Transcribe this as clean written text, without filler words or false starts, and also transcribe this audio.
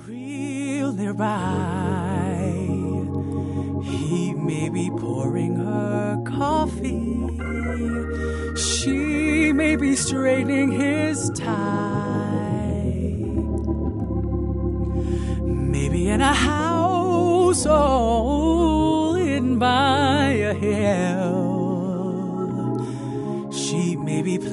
Real nearby, he may be pouring her coffee. She may be straightening his tie. Maybe in a house all hidden by a hill, she may be